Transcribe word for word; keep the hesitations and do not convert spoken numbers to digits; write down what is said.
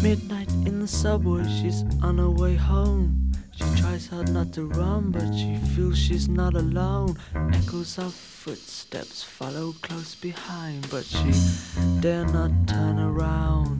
midnight in the subway, she's on her way home. She tries hard not to run, but she feels she's not alone. Echoes of footsteps follow close behind, but she dare not turn around.